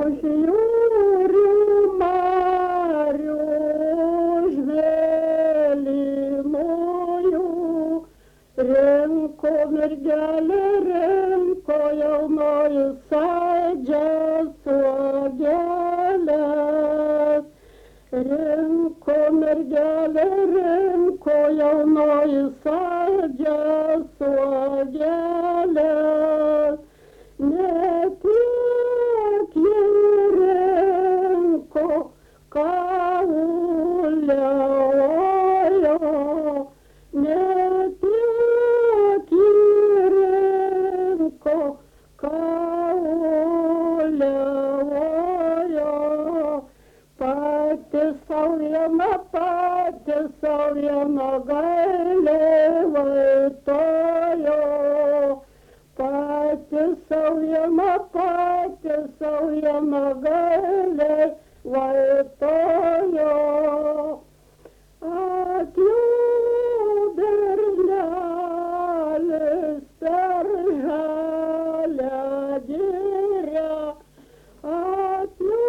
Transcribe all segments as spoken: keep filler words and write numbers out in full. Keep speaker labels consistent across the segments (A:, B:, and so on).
A: žiūriu marių žmėlynųjų, rinko mergelė, rinko jaunoji saldžias uogeles. Rinko mergelė, rinko jaunoji saldžias uogeles. Ne tiek ji rinko kauliaujo, ne tiek ji rinko kauliaujo. Pati sau viena, pati sau viena gailiai vaitojo. Pati sau viena, pati sau viena gailiai vaitojo. Akių bernelis per žalią girią, akių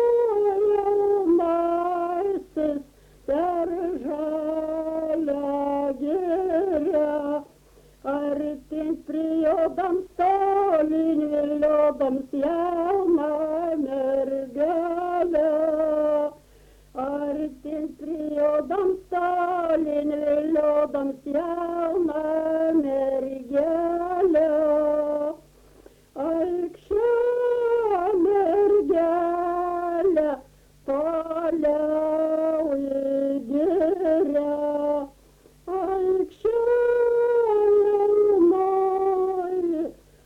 A: jaunasis per žalią girią. Artint prijuodams, tolyn viliodams jauną mergelę. Artint prijuodams, tolyn viliodams jauną mergelę. Alkščia mergelė toliau į girią. Alkščia jaunoji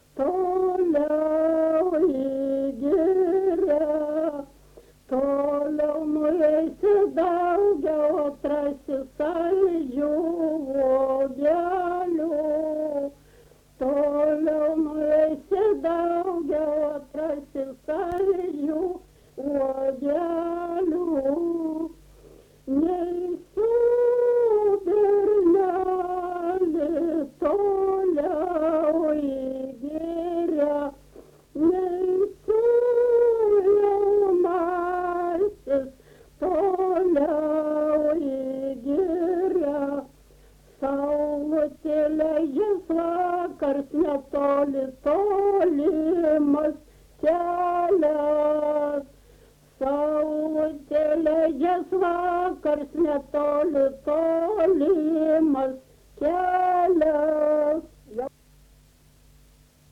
A: toliau į girią. Toliau nueisi daugiau, atrasi saldžių uogelių. Toliau nueisi daugiau, atrasi saldžių uogelių. Neisiu berneli toliau į girią, neisiu jaunasis toliau į girią. Saulutėlė jis vakars netoli, tolimas kelias. Saulutėlė jis vakars netoli, tolimas kelias.